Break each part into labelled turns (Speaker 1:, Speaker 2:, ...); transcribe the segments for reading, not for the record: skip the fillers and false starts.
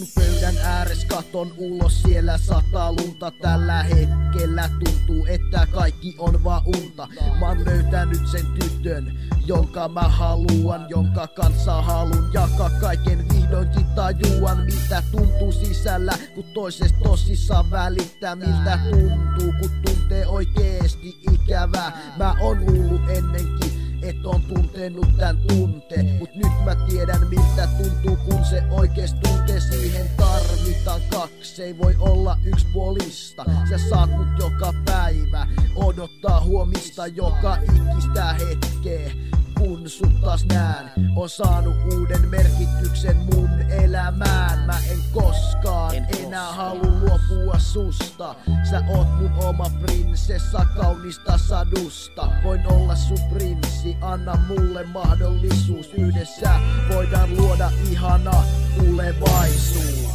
Speaker 1: Istun pöydän ääres, katon ulos, siellä sataa lunta. Tällä hetkellä tuntuu, että kaikki on vaan unta. Mä oon löytänyt sen tytön, jonka mä haluan, jonka kanssa halun jakaa kaiken. Vihdoinkin tajuan, mitä tuntuu sisällä, kun toisesta tosissaan välittää. Miltä tuntuu, kun tuntee oikeesti ikävää. Mä oon luullut ennenkin, et on tuntenut tän tunteen, mut nyt mä tiedän miltä tuntuu, kun se oikeesti tuntee. Siihen tarvitaan kaksi, ei voi olla yksipuolista. Sä saat mut joka päivä odottaa huomista, joka ikistä hetkeä. Kun sut taas näen, on saanut uuden merkityksen mun elämään. Mä en koskaan enää halua luopua susta. Sä oot mun oma prinsessa kaunista sadusta. Voin olla sun prinssi, anna mulle mahdollisuus. Yhdessä voidaan luoda ihana tulevaisuus.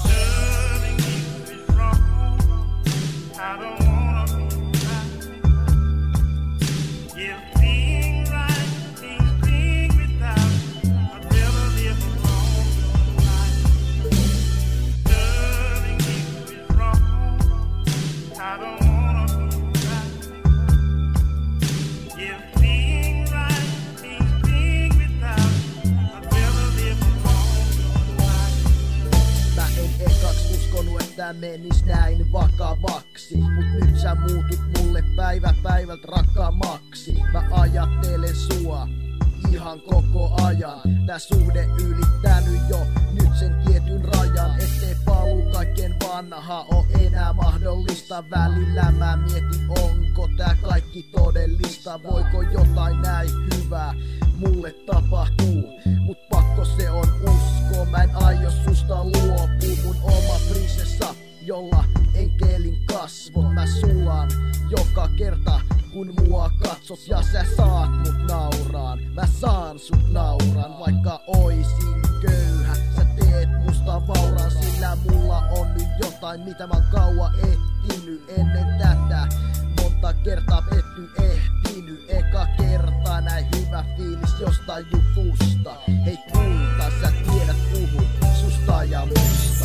Speaker 1: Tää menis näin vakavaksi, mut nyt sä muutut mulle päivä päivältä rakkaammaksi. Mä ajattelen sua ihan koko ajan. Tää suhde ylittänyt jo nyt sen tietyn rajan, ettei paluu kaiken vanha oo enää mahdollista. Välillä mä mietin, onko tää kaikki todellista. Voiko jotain näin hyvää mulle tapahtuu, mut pakko se on usko. Mä en aio susta luopua, mun oma prinsessa, jolla enkelin kasvot. Mä sulan joka kerta kun mua katsot ja sä saat mut nauraan. Mä saan sut nauraan, vaikka oisin köyhä. Sä teet musta vauraan, sillä mulla on nyt jotain, mitä mä oon kauan etsinyt ennen tätä. Monta kertaa petty ehtinyt, eka kertaa näin hyvä fiilis jostain jutusta. Hei kulta, sä tiedät puhun susta ja musta.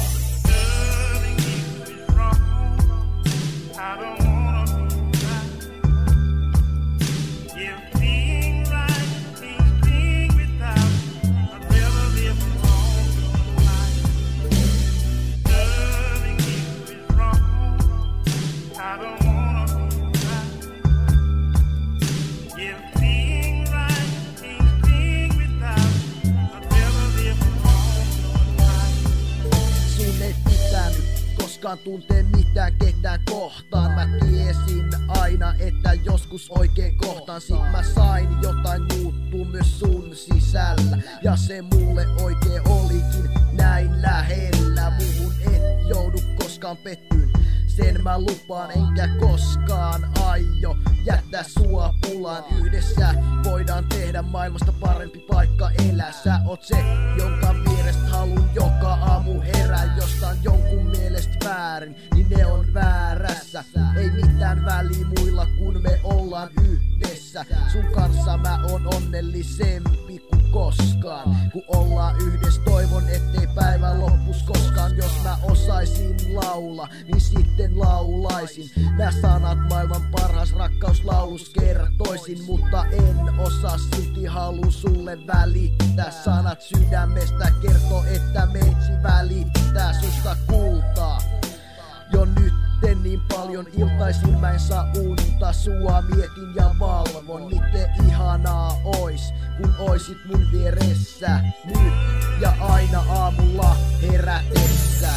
Speaker 1: Tuntee mitään ketään kohtaan. Mä tiesin aina, että joskus oikein kohtaan. Sit mä sain jotain muuttuu myös sun sisällä. Ja se mulle oikein olikin näin lähellä. Muuhun et joudu koskaan pettyn, sen mä lupaan, enkä koskaan aio jättää sua pulaan. Yhdessä voidaan tehdä maailmasta parempi paikka elää. Sä oot se, jonka vierestä halun joka aamu herää. Jostain jonkun mielestä väärin, niin ne on väärässä. Ei mitään väliä muilla, kun me ollaan yhdessä. Sun kanssa mä oon onnellisempi kuin koskaan. Kun ollaan yhdessä, toivon ettei päivä loppus koskaan. Jos mä osaisin laula, niin sitten laulaisin nää sanat maailman parhaas rakkauslaulus kertoisin. Mutta en osaa, silti haluu sulle välittää. Sanat sydämestä kertoo, että meitsi välittää susta kultaa. Jo nytten niin paljon iltaisin mä en saa unta. Sua mietin ja valvon, miten ihanaa ois, kun oisit mun vieressä. Nyt ja aina aamulla herätessä.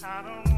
Speaker 2: I don't